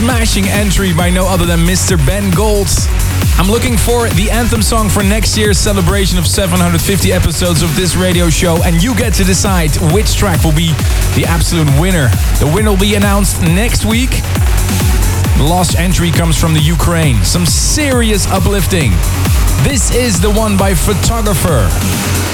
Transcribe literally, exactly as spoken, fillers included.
smashing entry by no other than Mister Ben Gold. I'm looking for the anthem song for next year's celebration of seven hundred fifty episodes of this radio show, and you get to decide which track will be the absolute winner. The winner will be announced next week. The lost entry comes from the Ukraine. Some serious uplifting. This is the one by Photographer.